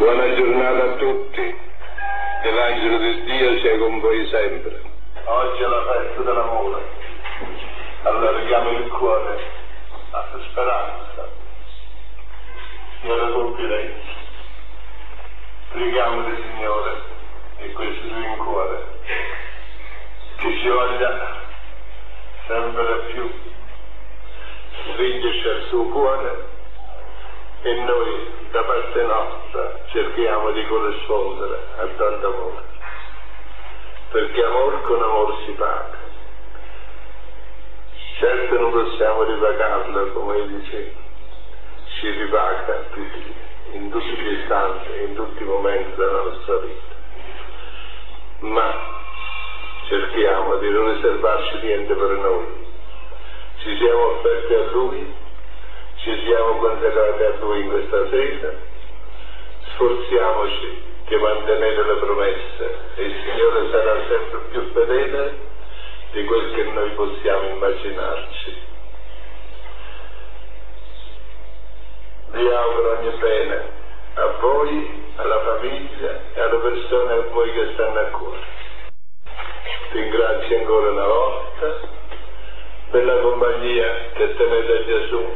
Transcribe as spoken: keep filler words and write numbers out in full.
Buona giornata a tutti, che l'angelo di Dio sia con voi sempre. Oggi è la festa dell'amore, allarghiamo il cuore alla speranza e alla confidenza. Preghiamo del Signore e questo suo in cuore, che ci voglia sempre più stringerci al suo cuore e noi da parte nostra cerchiamo di corrispondere a tanto amore, perché amor con amor si paga. Certo non possiamo ripagarlo, come dice, ci ripaga tutti, in tutti gli istanti, in tutti i momenti della nostra vita, ma cerchiamo di non riservarci niente per noi. Ci siamo offerti a Lui, ci siamo consacrati a Lui in questa sera, sforziamoci di mantenere le promesse e il Signore sarà sempre più fedele di quel che noi possiamo immaginarci. Vi auguro ogni bene a voi, alla famiglia e alle persone a voi che stanno a cuore. Ringrazio ancora una volta per la compagnia che tenete a Gesù.